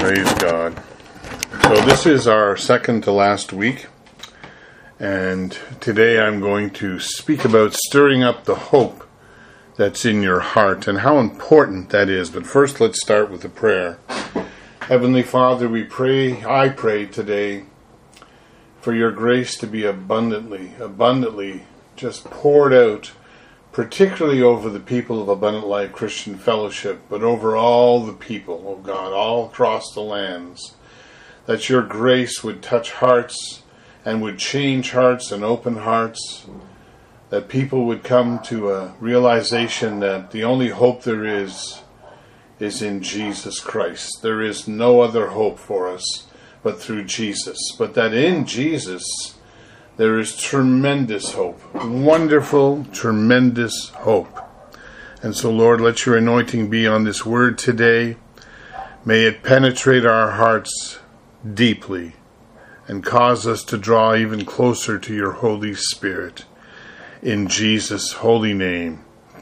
Praise God. So this is our second to last week, and today I'm going to speak about stirring up the hope that's in your heart and how important that is. But first, let's start with a prayer. Heavenly Father, I pray today for your grace to be abundantly just poured out, particularly over the people of Abundant Life Christian Fellowship, but over all the people, oh God, all across the lands, that your grace would touch hearts and would change hearts and open hearts, that people would come to a realization that the only hope there is in Jesus Christ. There is no other hope for us but through Jesus, but that in Jesus there is tremendous hope, wonderful, tremendous hope. And so, Lord, let your anointing be on this word today. May it penetrate our hearts deeply and cause us to draw even closer to your Holy Spirit. In Jesus' holy name.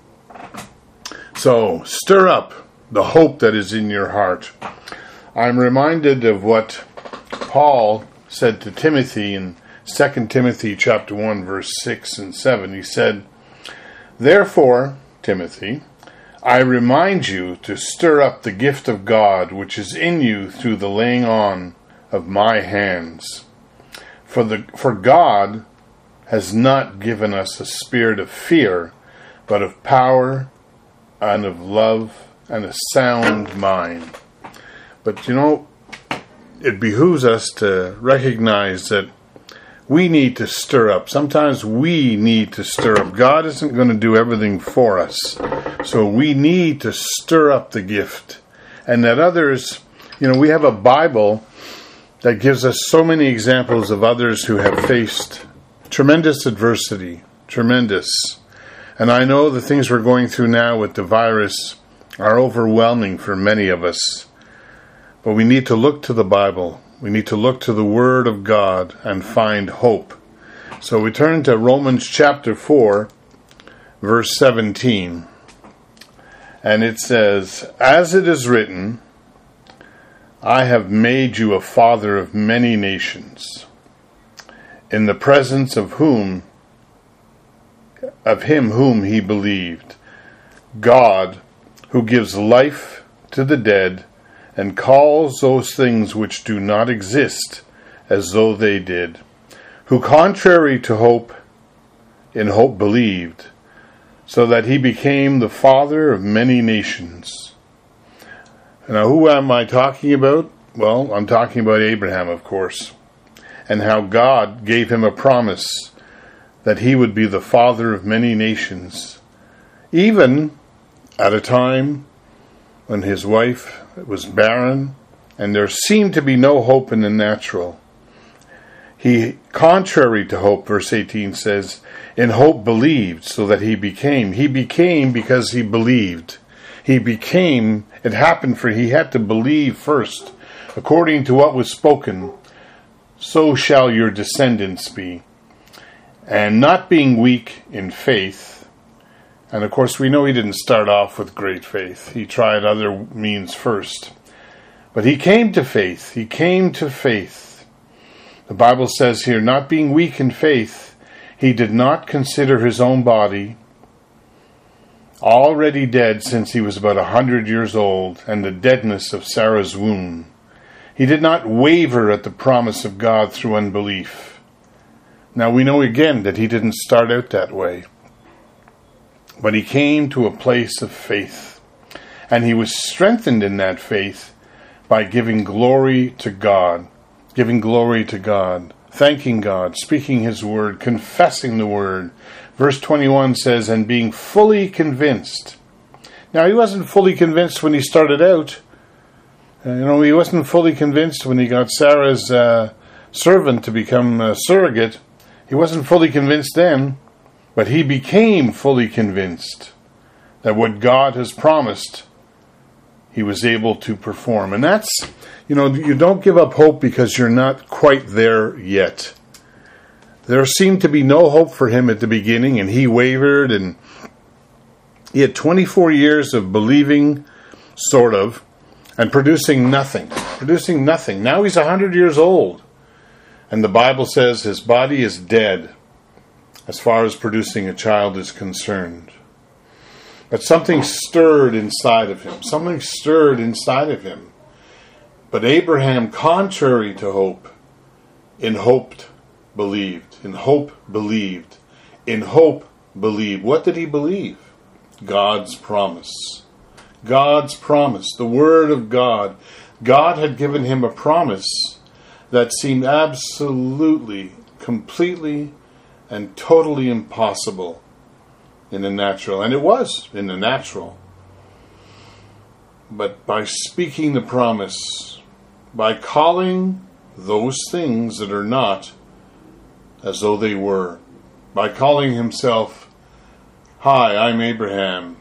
So, stir up the hope that is in your heart. I'm reminded of what Paul said to Timothy in 2 Timothy chapter 1, verse 6 and 7, he said, "Therefore, Timothy, I remind you to stir up the gift of God which is in you through the laying on of my hands. For God has not given us a spirit of fear, but of power and of love and a sound mind." But it behooves us to recognize that we need to stir up. Sometimes we need to stir up. God isn't going to do everything for us. So we need to stir up the gift. And that others, we have a Bible that gives us so many examples of others who have faced tremendous adversity. Tremendous. And I know the things we're going through now with the virus are overwhelming for many of us. But we need to look to the Bible. We need to look to the Word of God and find hope. So we turn to Romans chapter 4, verse 17. And it says, "As it is written, I have made you a father of many nations, in the presence of him whom he believed, God, who gives life to the dead, and calls those things which do not exist as though they did, who contrary to hope, in hope believed, so that he became the father of many nations." Now, who am I talking about? Well, I'm talking about Abraham, of course, and how God gave him a promise that he would be the father of many nations, even at a time when his wife was barren and there seemed to be no hope in the natural. He, contrary to hope, verse 18 says, in hope believed, so that he became. He became because he believed. It happened for he had to believe first. According to what was spoken, so shall your descendants be. And not being weak in faith, and of course we know he didn't start off with great faith. He tried other means first. But he came to faith. The Bible says here, not being weak in faith, he did not consider his own body already dead since he was about 100 years old, and the deadness of Sarah's womb. He did not waver at the promise of God through unbelief. Now we know again that he didn't start out that way. But he came to a place of faith. And he was strengthened in that faith by giving glory to God. Thanking God, speaking his word, confessing the word. Verse 21 says, and being fully convinced. Now he wasn't fully convinced when he started out. He wasn't fully convinced when he got Sarah's servant to become a surrogate. He wasn't fully convinced then. But he became fully convinced that what God has promised, he was able to perform. And that's, you don't give up hope because you're not quite there yet. There seemed to be no hope for him at the beginning, and he wavered, and He had 24 years of believing, sort of, and producing nothing. producing nothing. Now he's 100 years old. And the Bible says his body is dead as far as producing a child is concerned. But something stirred inside of him. Something stirred inside of him. But Abraham, contrary to hope, in hope believed. In hope believed. In hope believed. What did he believe? God's promise. God's promise. The Word of God. God had given him a promise that seemed absolutely, completely, and totally impossible in the natural. And it was in the natural. But by speaking the promise, by calling those things that are not as though they were, by calling himself, "Hi, I'm Abraham.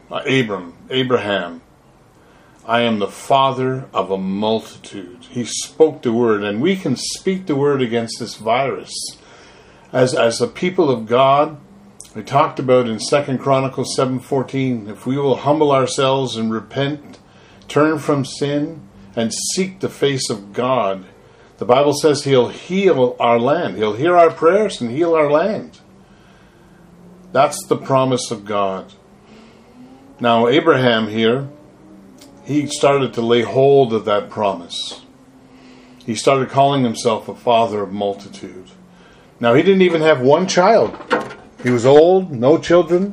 I am the father of a multitude." He spoke the word, and we can speak the word against this virus. As a people of God, we talked about in 2 Chronicles 7:14, if we will humble ourselves and repent, turn from sin, and seek the face of God, the Bible says he'll heal our land. He'll hear our prayers and heal our land. That's the promise of God. Now, Abraham here, he started to lay hold of that promise. He started calling himself a father of multitude. Now, he didn't even have one child. He was old, no children,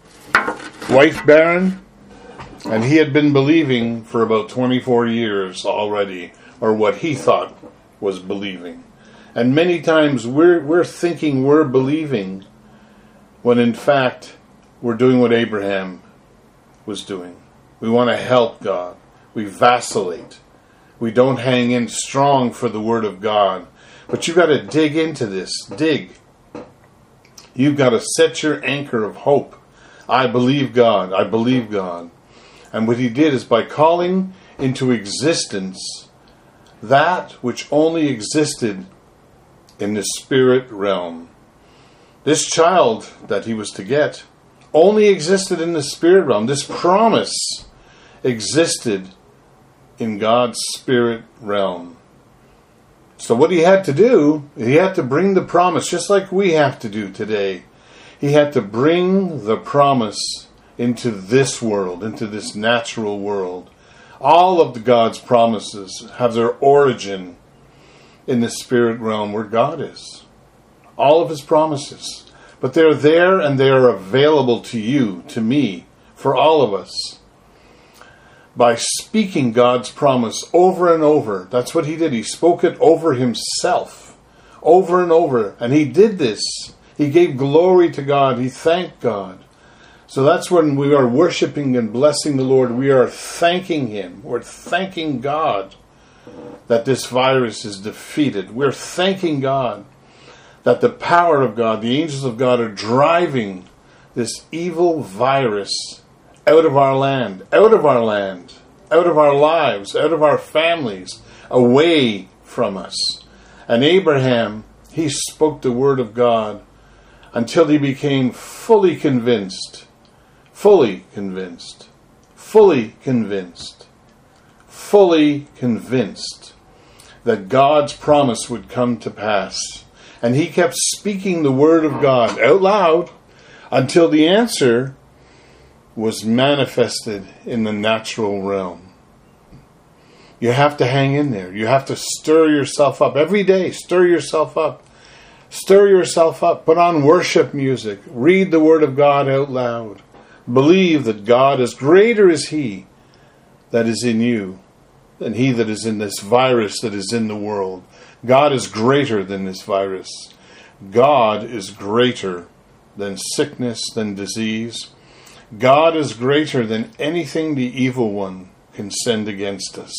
wife barren, and he had been believing for about 24 years already, or what he thought was believing. And many times we're thinking we're believing when in fact we're doing what Abraham was doing. We want to help God. We vacillate. We don't hang in strong for the Word of God. But you've got to dig into this. Dig. You've got to set your anchor of hope. I believe God. I believe God. And what he did is by calling into existence that which only existed in the spirit realm. This child that he was to get only existed in the spirit realm. This promise existed in God's spirit realm. So what he had to do, he had to bring the promise, just like we have to do today. He had to bring the promise into this world, into this natural world. All of God's promises have their origin in the spirit realm where God is. All of his promises. But they're there and they are available to you, to me, for all of us. By speaking God's promise over and over. That's what he did. He spoke it over himself. Over and over. And he did this. He gave glory to God. He thanked God. So that's when we are worshiping and blessing the Lord. We are thanking him. We're thanking God that this virus is defeated. We're thanking God that the power of God, the angels of God, are driving this evil virus out of our land, out of our land, out of our lives, out of our families, away from us. And Abraham, he spoke the word of God until he became fully convinced, fully convinced, fully convinced, fully convinced that God's promise would come to pass. And he kept speaking the word of God out loud until the answer was manifested in the natural realm. You have to hang in there. You have to stir yourself up. Every day, stir yourself up. Stir yourself up. Put on worship music. Read the Word of God out loud. Believe that God is greater is He that is in you than he that is in this virus that is in the world. God is greater than this virus. God is greater than sickness, than disease. God is greater than anything the evil one can send against us.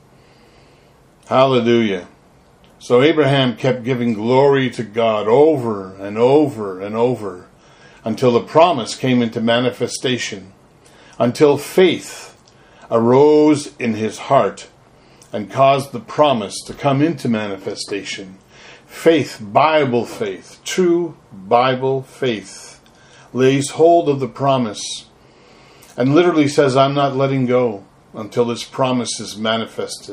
Hallelujah. So Abraham kept giving glory to God over and over and over until the promise came into manifestation, until faith arose in his heart and caused the promise to come into manifestation. Faith, Bible faith, true Bible faith, lays hold of the promise and literally says, I'm not letting go until this promise is manifested.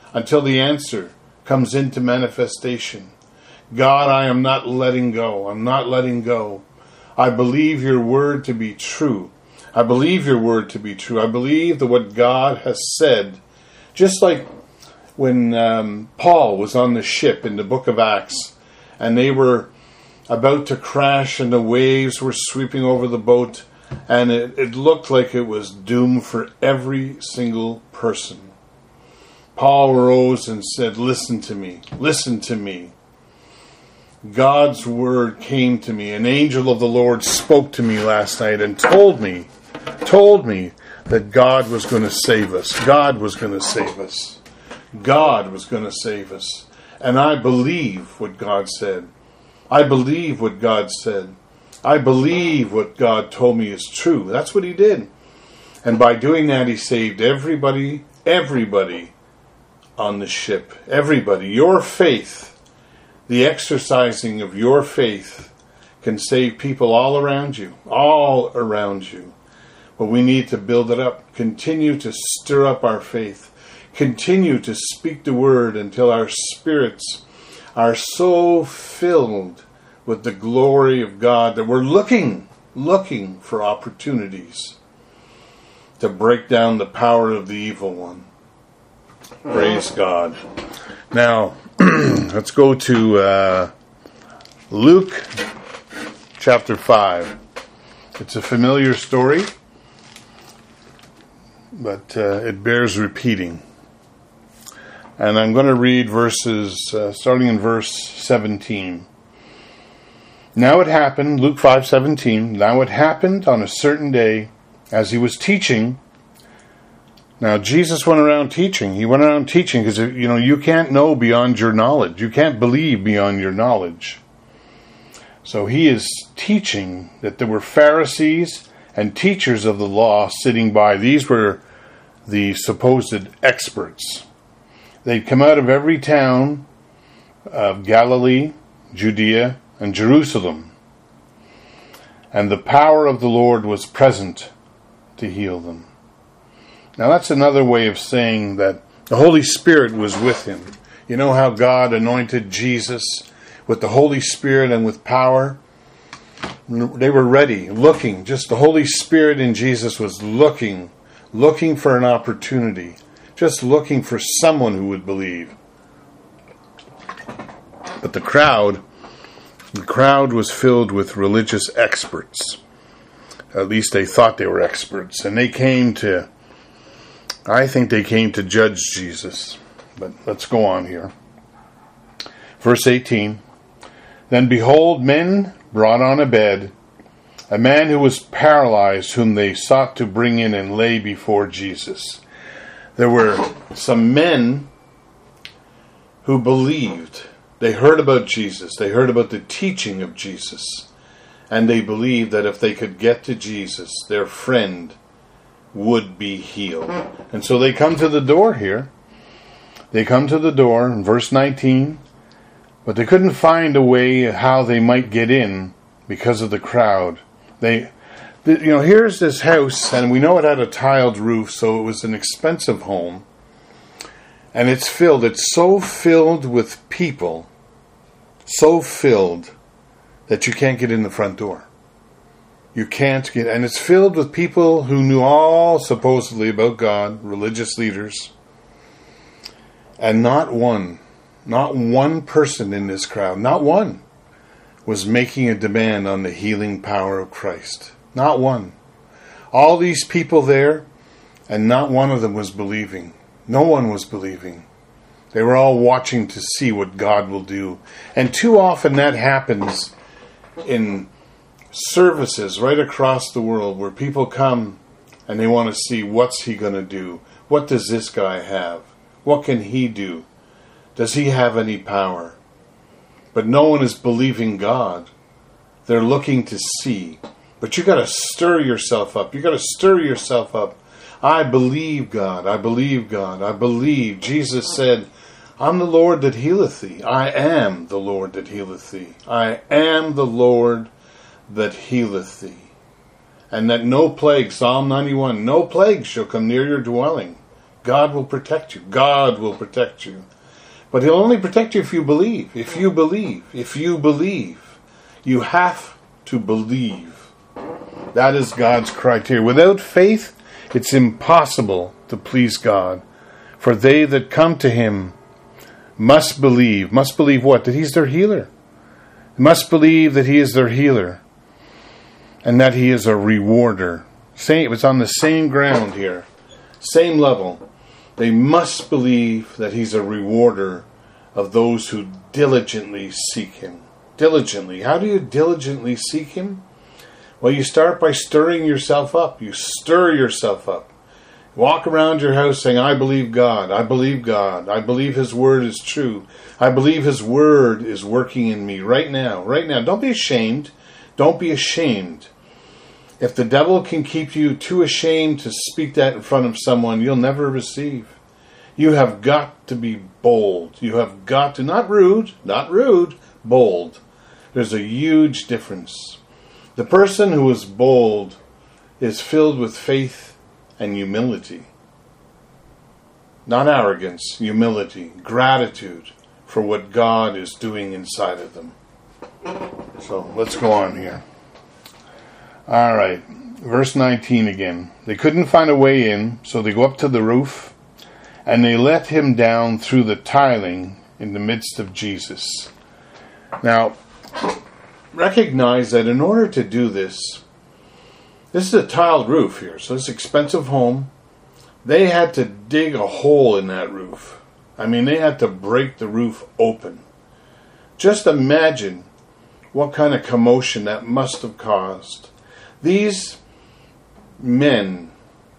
until the answer comes into manifestation. God, I am not letting go. I'm not letting go. I believe your word to be true. I believe your word to be true. I believe that what God has said, just like when Paul was on the ship in the book of Acts, and they were about to crash and the waves were sweeping over the boat, and it looked like it was doomed for every single person. Paul arose and said, listen to me, listen to me. God's word came to me. An angel of the Lord spoke to me last night and told me that God was going to save us. God was going to save us. God was going to save us. And I believe what God said. I believe what God said. I believe what God told me is true. That's what he did. And by doing that, he saved everybody on the ship. Everybody. Your faith, the exercising of your faith, can save people all around you. All around you. But we need to build it up. Continue to stir up our faith. Continue to speak the word until our spirits are so filled with the glory of God that we're looking for opportunities to break down the power of the evil one. Praise God. Now, let's go to Luke chapter 5. It's a familiar story, but it bears repeating. And I'm going to read verses, starting in verse 17. Now it happened, Luke 5:17, now it happened on a certain day, as he was teaching. Now Jesus went around teaching. He went around teaching because, you can't know beyond your knowledge. You can't believe beyond your knowledge. So he is teaching that there were Pharisees and teachers of the law sitting by. These were the supposed experts. They'd come out of every town of Galilee, Judea, and Jerusalem. And the power of the Lord was present to heal them. Now that's another way of saying that the Holy Spirit was with him. You know how God anointed Jesus with the Holy Spirit and with power? They were ready, looking. Just the Holy Spirit in Jesus was looking for an opportunity. Just looking for someone who would believe. But the crowd was filled with religious experts. At least they thought they were experts. And I think they came to judge Jesus. But let's go on here. Verse 18. Then behold, men brought on a bed a man who was paralyzed, whom they sought to bring in and lay before Jesus. There were some men who believed. They heard about Jesus. They heard about the teaching of Jesus. And they believed that if they could get to Jesus, their friend would be healed. And so they come to the door here. They come to the door in verse 19. But they couldn't find a way how they might get in because of the crowd. Here's this house, and we know it had a tiled roof, so it was an expensive home. And it's so filled with people, so filled that you can't get in the front door. You can't get, and it's filled with people who knew all supposedly about God, religious leaders. And not one person in this crowd, not one, was making a demand on the healing power of Christ. Not one. All these people there, and not one of them was believing. No one was believing. They were all watching to see what God will do. And too often that happens in services right across the world where people come and they want to see what's he going to do. What does this guy have? What can he do? Does he have any power? But no one is believing God. They're looking to see. But you got to stir yourself up. You got to stir yourself up. I believe God. I believe God. I believe. Jesus said, I'm the Lord that healeth thee. I am the Lord that healeth thee. I am the Lord that healeth thee. And that no plague, Psalm 91, no plague shall come near your dwelling. God will protect you. God will protect you. But He'll only protect you if you believe. If you believe. If you believe. You have to believe. That is God's criteria. Without faith, it's impossible to please God. For they that come to Him must believe. Must believe what? That He's their healer. Must believe that He is their healer. And that He is a rewarder. It's on the same ground here. Same level. They must believe that He's a rewarder of those who diligently seek Him. Diligently. How do you diligently seek Him? Well, you start by stirring yourself up. You stir yourself up. Walk around your house saying, I believe God. I believe God. I believe His Word is true. I believe His Word is working in me right now. Right now. Don't be ashamed. Don't be ashamed. If the devil can keep you too ashamed to speak that in front of someone, you'll never receive. You have got to be bold. You have got to, not rude, bold. There's a huge difference. The person who is bold is filled with faith and humility. Not arrogance, humility, gratitude for what God is doing inside of them. So let's go on here. All right, verse 19 again. They couldn't find a way in, so they go up to the roof, and they let Him down through the tiling in the midst of Jesus. Now, recognize that in order to do this is a tiled roof here, so this expensive home, they had to dig a hole in that roof. I mean, they had to break the roof open. Just imagine what kind of commotion that must have caused. These men,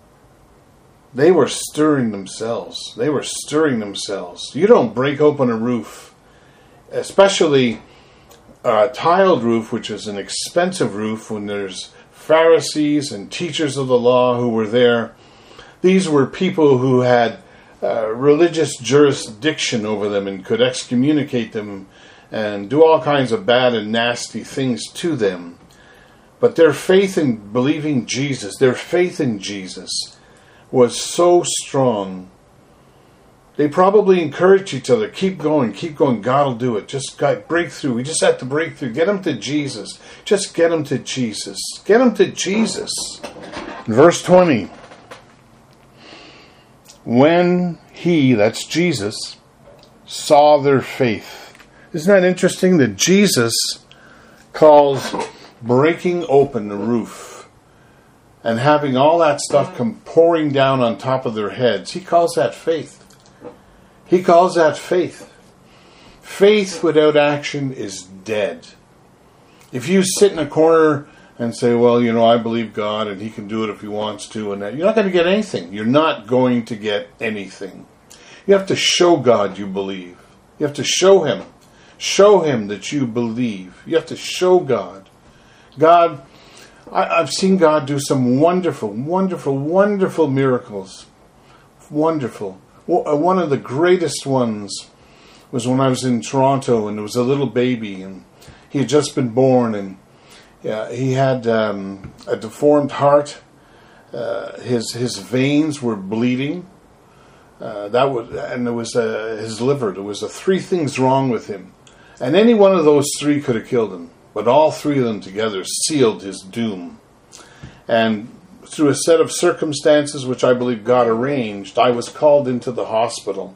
they were stirring themselves. They were stirring themselves. You don't break open a roof, especially a tiled roof, which is an expensive roof, when there's Pharisees and teachers of the law who were there. These were people who had religious jurisdiction over them and could excommunicate them and do all kinds of bad and nasty things to them. But their faith in believing Jesus, their faith in Jesus was so strong. They probably encouraged each other, keep going, God will do it. Just break through. We just have to break through. Get them to Jesus. Just get them to Jesus. Get them to Jesus. Verse 20. When He, that's Jesus, saw their faith. Isn't that interesting that Jesus calls breaking open the roof and having all that stuff come pouring down on top of their heads? He calls that faith. He calls that faith. Faith without action is dead. If you sit in a corner and say, well, I believe God and He can do it if He wants to, and that, you're not going to get anything. You're not going to get anything. You have to show God you believe. You have to show Him. Show Him that you believe. You have to show God. God, I've seen God do some wonderful, wonderful, wonderful miracles. Wonderful. One of the greatest ones was when I was in Toronto, and there was a little baby, and he had just been born, and he had a deformed heart. His veins were bleeding. There was his liver. There was 3 things wrong with him, and any one of those 3 could have killed him. But all 3 of them together sealed his doom. And through a set of circumstances which I believe God arranged, I was called into the hospital.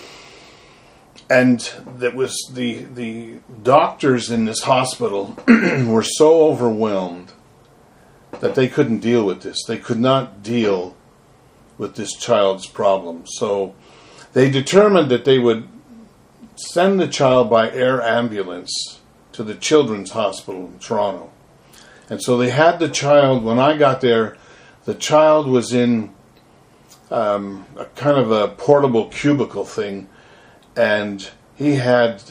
And that was the doctors in this hospital were so overwhelmed that they couldn't deal with this. They could not deal with this child's problem. So they determined that they would send the child by air ambulance to the Children's Hospital in Toronto. And so they had the child. When I got there, the child was in a kind of a portable cubicle thing, and he had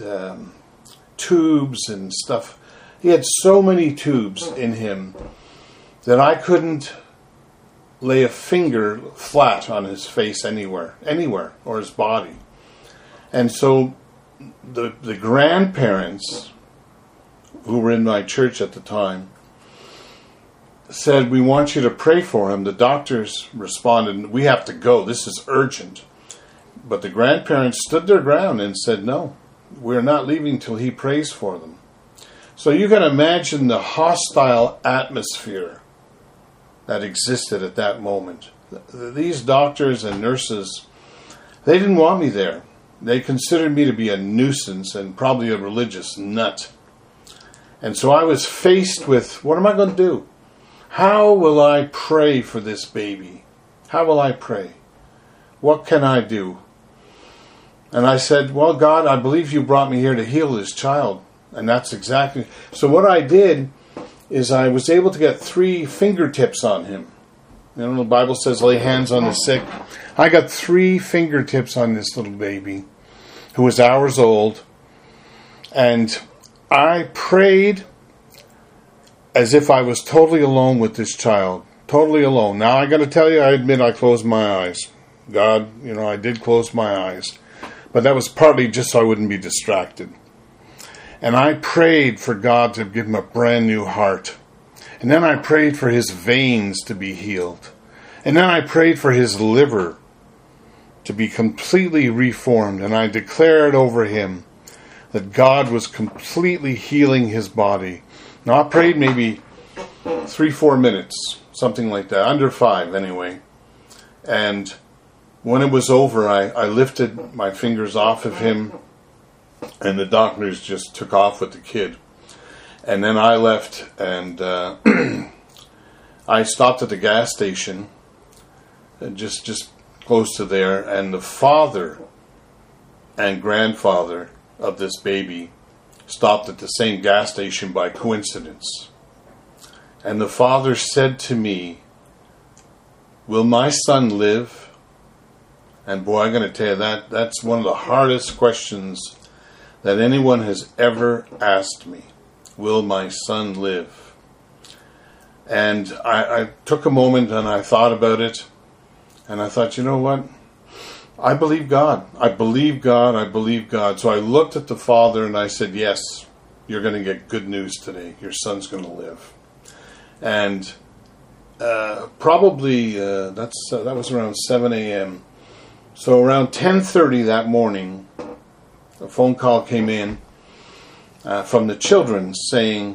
tubes and stuff. He had so many tubes in him that I couldn't lay a finger flat on his face anywhere, or his body. And so the grandparents who were in my church at the time said, "We want you to pray for him." The doctors responded, "We have to go. This is urgent." But the grandparents stood their ground and said, "No, we're not leaving till he prays for them." So you can imagine the hostile atmosphere that existed at that moment. These doctors and nurses, they didn't want me there. They considered me to be a nuisance and probably a religious nut. And so I was faced with, what am I going to do? How will I pray for this baby? How will I pray? What can I do? And I said, well, God, I believe you brought me here to heal this child. And that's exactly... So what I did is I was able to get 3 fingertips on him. You know, the Bible says lay hands on the sick. I got 3 fingertips on this little baby who was hours old. And I prayed as if I was totally alone with this child. Totally alone. Now I got to tell you, I admit I closed my eyes. God, you know, I did close my eyes. But that was partly just so I wouldn't be distracted. And I prayed for God to give him a brand new heart. And then I prayed for his veins to be healed. And then I prayed for his liver to be completely reformed. And I declared over him that God was completely healing his body. Now I prayed maybe 3-4 minutes, something like that, under 5 anyway. And when it was over, I lifted my fingers off of him, and the doctors just took off with the kid. And then I left, and I stopped at the gas station, just close to there, and the father and grandfather of this baby stopped at the same gas station by coincidence. And the father said to me, "Will my son live?" And boy, I'm going to tell you, that's one of the hardest questions that anyone has ever asked me. Will my son live? And I took a moment and I thought about it. And I thought, you know what? I believe God. I believe God. I believe God. So I looked at the father and I said, yes, you're going to get good news today. Your son's going to live. And probably that was around 7 a.m. So around 10:30 that morning, a phone call came in from the children saying,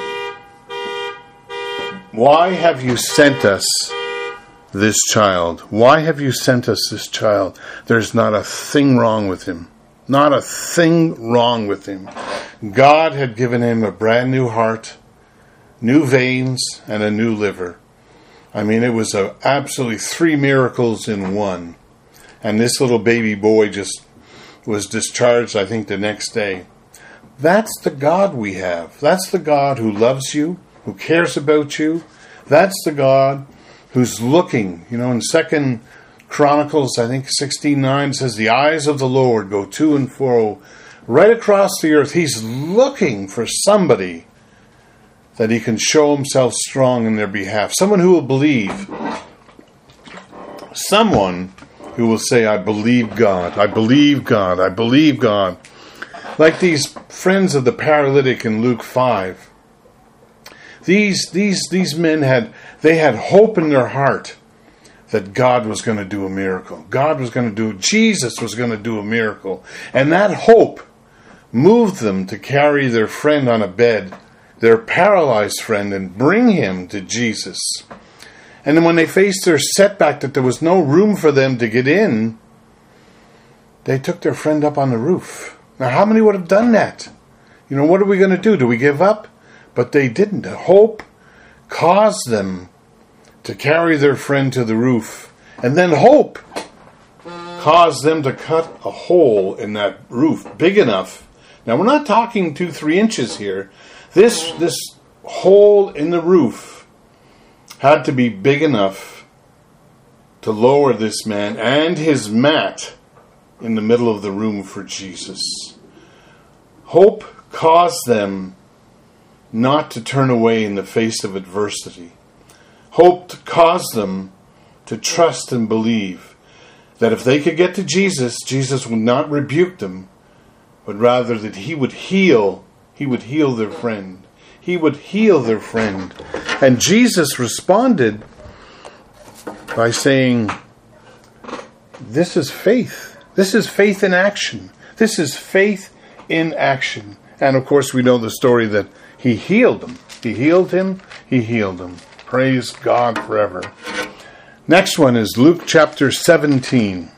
"Why have you sent us this child? Why have you sent us this child? There's not a thing wrong with him. Not a thing wrong with him. God had given him a brand new heart, new veins, and a new liver." I mean, it was absolutely 3 miracles in one. And this little baby boy just was discharged, I think, the next day. That's the God we have. That's the God who loves you, who cares about you. That's the God who's looking. You know, in 2 Chronicles, I think 16:9 says, "The eyes of the Lord go to and fro right across the earth." He's looking for somebody that he can show himself strong in their behalf. Someone who will believe. Someone who will say, "I believe God, I believe God, I believe God." Like these friends of the paralytic in Luke 5. These men had hope in their heart that God was going to do a miracle. Jesus was going to do a miracle. And that hope moved them to carry their friend on a bed, their paralyzed friend, and bring him to Jesus. And then when they faced their setback that there was no room for them to get in, they took their friend up on the roof. Now, how many would have done that? You know, what are we going to do? Do we give up? But they didn't. Hope caused them to carry their friend to the roof. And then hope caused them to cut a hole in that roof big enough. Now, we're not talking 2-3 inches here. This hole in the roof had to be big enough to lower this man and his mat in the middle of the room for Jesus. Hope caused them not to turn away in the face of adversity. Hope caused them to trust and believe that if they could get to Jesus, Jesus would not rebuke them, but rather that he would heal their friend. he would heal their friend. And Jesus responded by saying, this is faith. This is faith in action. This is faith in action. And of course we know the story that he healed him. He healed him. He healed him. Praise God forever. Next one is Luke chapter 17,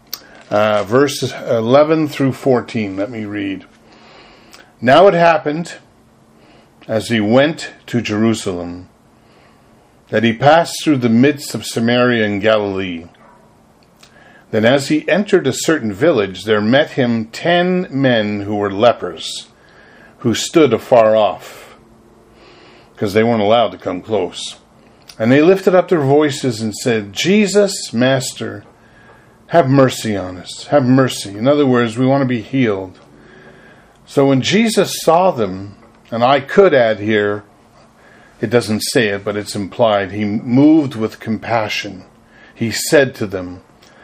verses 11 through 14. Let me read. Now it happened, as he went to Jerusalem, that he passed through the midst of Samaria and Galilee. Then as he entered a certain village, there met him 10 men who were lepers, who stood afar off, because they weren't allowed to come close. And they lifted up their voices and said, Jesus, Master, have mercy on us. Have mercy. In other words, we want to be healed. So when Jesus saw them, and I could add here, it doesn't say it, but it's implied, he moved with compassion. He said to them,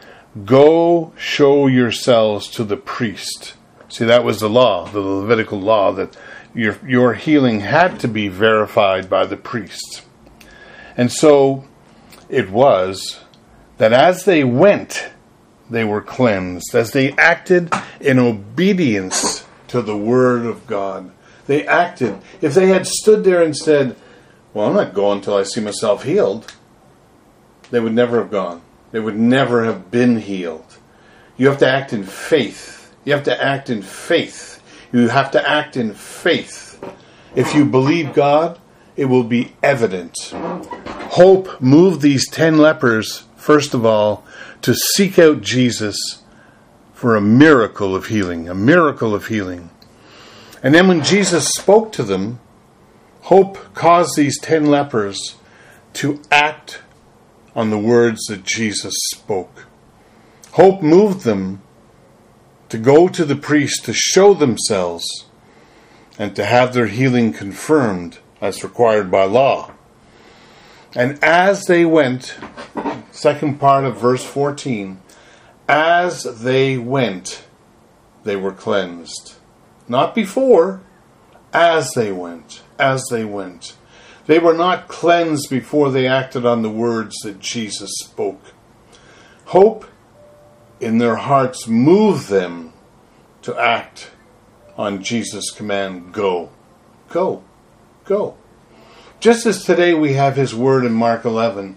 go show yourselves to the priest. See, that was the law, the Levitical law, that your healing had to be verified by the priest. And so it was that as they went, they were cleansed. As they acted in obedience to the word of God. They acted. If they had stood there and said, well, I'm not going until I see myself healed, they would never have gone. They would never have been healed. You have to act in faith. You have to act in faith. You have to act in faith. If you believe God, it will be evident. Hope moved these 10 lepers, first of all, to seek out Jesus for a miracle of healing. A miracle of healing. And then when Jesus spoke to them, hope caused these 10 lepers to act on the words that Jesus spoke. Hope moved them to go to the priest to show themselves and to have their healing confirmed as required by law. And as they went, second part of verse 14, as they went, they were cleansed. Not before, as they went, as they went. They were not cleansed before they acted on the words that Jesus spoke. Hope in their hearts moved them to act on Jesus' command, go, go, go. Just as today we have his word in Mark 11,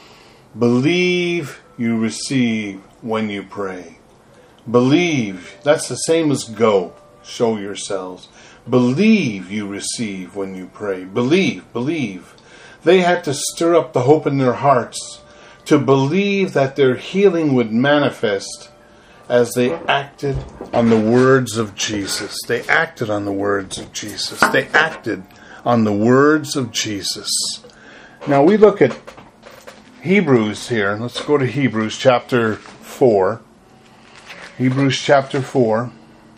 believe you receive when you pray. Believe, that's the same as go, show yourselves. Believe you receive when you pray. Believe, believe. They had to stir up the hope in their hearts to believe that their healing would manifest as they acted on the words of Jesus. They acted on the words of Jesus. They acted on the words of Jesus. Now we look at Hebrews here. Let's go to Hebrews chapter 4. Hebrews chapter 4.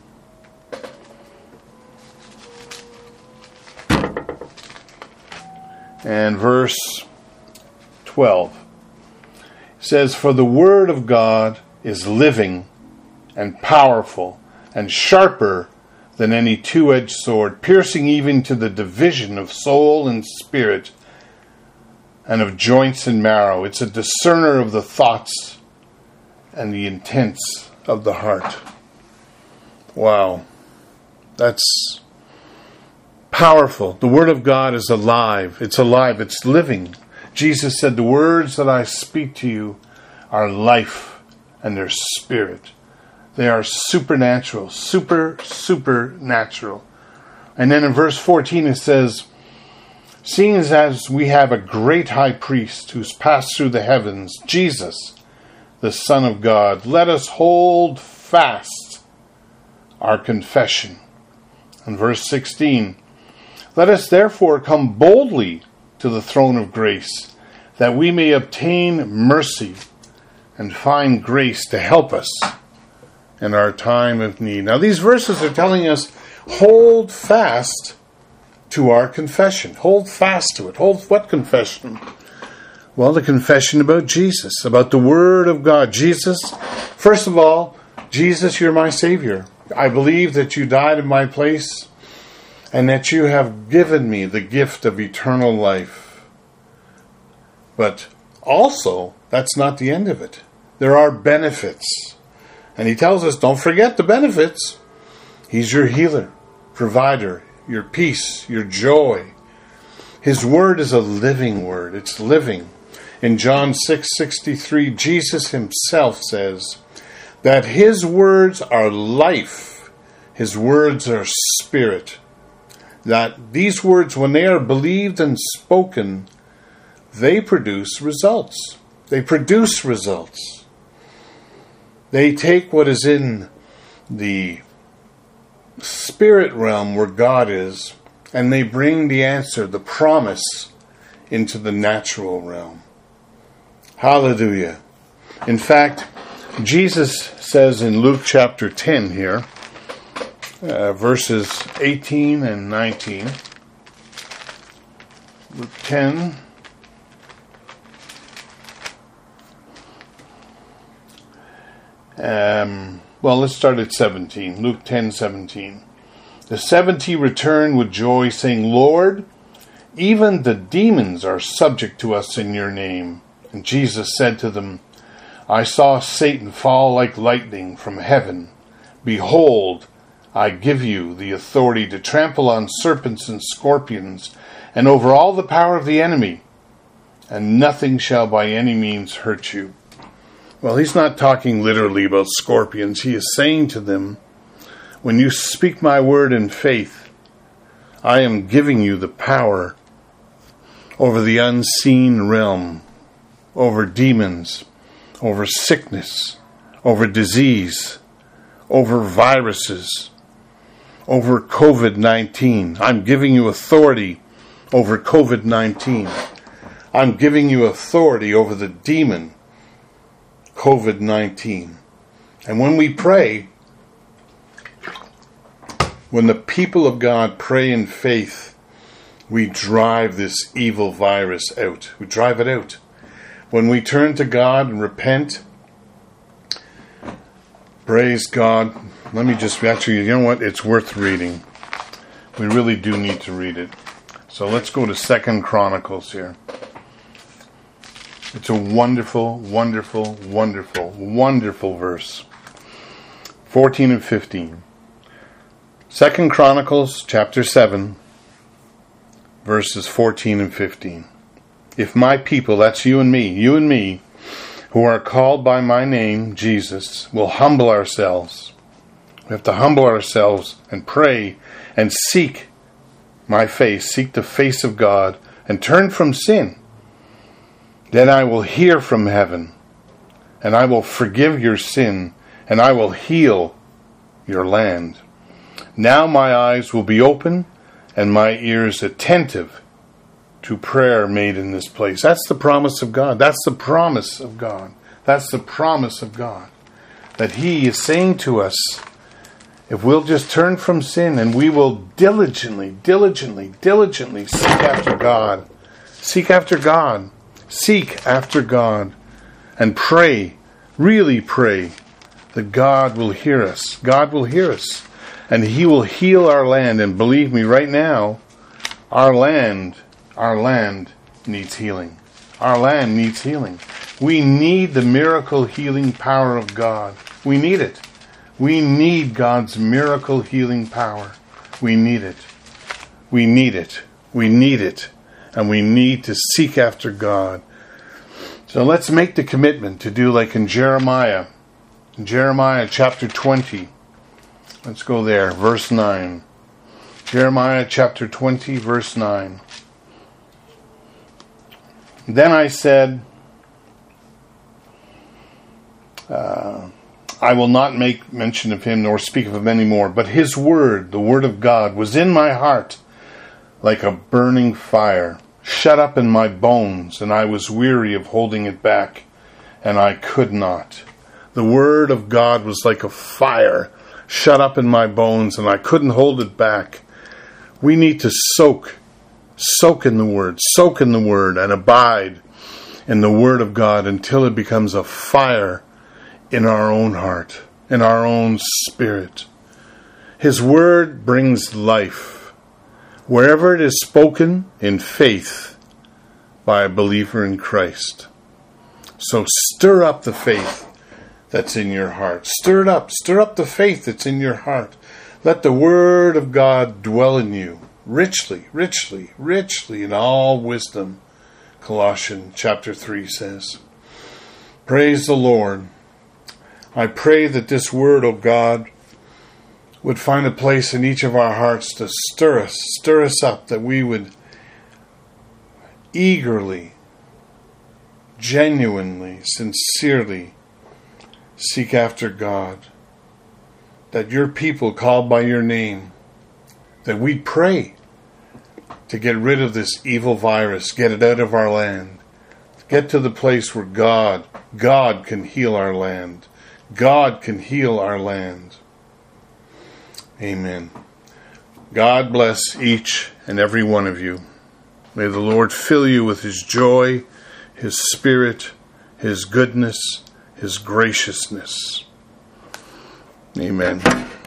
And verse 12. It says, for the word of God is living and powerful and sharper than any two-edged sword, piercing even to the division of soul and spirit and of joints and marrow. It's a discerner of the thoughts and the intents of the heart. Wow. That's powerful. The word of God is alive. It's alive. It's living. Jesus said, the words that I speak to you are life and they're spirit. They are supernatural. Supernatural. And then in verse 14 it says, seeing as we have a great high priest who's passed through the heavens, Jesus, the Son of God, let us hold fast our confession. In verse 16, let us therefore come boldly to the throne of grace, that we may obtain mercy and find grace to help us in our time of need. Now these verses are telling us, hold fast to our confession. Hold fast to it. Hold what confession? Well, the confession about Jesus, about the Word of God. Jesus, first of all, Jesus, you're my Savior. I believe that you died in my place, and that you have given me the gift of eternal life. But also, that's not the end of it. There are benefits. And he tells us, don't forget the benefits. He's your healer, provider, your peace, your joy. His word is a living word. It's living. In John 6:63, Jesus himself says that his words are life. His words are spirit. That these words, when they are believed and spoken, they produce results. They produce results. They take what is in the spirit realm where God is, and they bring the answer, the promise, into the natural realm. Hallelujah. In fact, Jesus says in Luke chapter 10 here, verses 18 and 19. Luke 10. Well, let's start at 17. Luke 10:17. The 70 returned with joy, saying, Lord, even the demons are subject to us in your name. And Jesus said to them, I saw Satan fall like lightning from heaven. Behold, I give you the authority to trample on serpents and scorpions, and over all the power of the enemy, and nothing shall by any means hurt you. Well, he's not talking literally about scorpions. He is saying to them, when you speak my word in faith, I am giving you the power over the unseen realm, over demons, over sickness, over disease, over viruses, over COVID-19. I'm giving you authority over COVID-19. I'm giving you authority over the demon, COVID-19. And when we pray, when the people of God pray in faith, we drive this evil virus out. We drive it out. When we turn to God and repent, praise God. Let me just, actually, you know what? It's worth reading. We really do need to read it. So let's go to 2 Chronicles here. It's a wonderful, wonderful, wonderful, wonderful verse. 14 and 15. 2 Chronicles chapter 7, verses 14 and 15. If my people, that's you and me, who are called by my name, Jesus, will humble ourselves. We have to humble ourselves and pray and seek my face, seek the face of God, and turn from sin. Then I will hear from heaven, and I will forgive your sin, and I will heal your land. Now my eyes will be open, and my ears attentive to prayer made in this place. That's the promise of God. That's the promise of God. That's the promise of God. That He is saying to us, if we'll just turn from sin and we will diligently seek after God. Seek after God. Seek after God. And pray, really pray, that God will hear us. God will hear us. And He will heal our land. And believe me, right now, our land needs healing. Our land needs healing. We need the miracle healing power of God. We need it. We need God's miracle healing power. We need it. We need it. We need it. And we need to seek after God. So let's make the commitment to do like in Jeremiah. In Jeremiah chapter 20. Let's go there. Verse 9. Jeremiah chapter 20, verse 9. Then I said, I will not make mention of him nor speak of him anymore, but his word, the word of God, was in my heart like a burning fire, shut up in my bones, and I was weary of holding it back, and I could not. The word of God was like a fire, shut up in my bones, and I couldn't hold it back. We need to soak in the word, and abide in the word of God until it becomes a fire in our own heart, in our own spirit. His word brings life. wherever it is spoken in faith by a believer in Christ. So stir up the faith that's in your heart. Stir it up. Stir up the faith that's in your heart. Let the Word of God dwell in you richly, richly, richly in all wisdom, Colossians chapter 3 says. Praise the Lord. I pray that this Word, O God, would find a place in each of our hearts to stir us up, that we would eagerly, genuinely, sincerely seek after God. That your people called by your name, that we'd pray to get rid of this evil virus, get it out of our land, get to the place where God can heal our land. God can heal our land. Amen. God bless each and every one of you. May the Lord fill you with His joy, His Spirit, His goodness, His graciousness. Amen.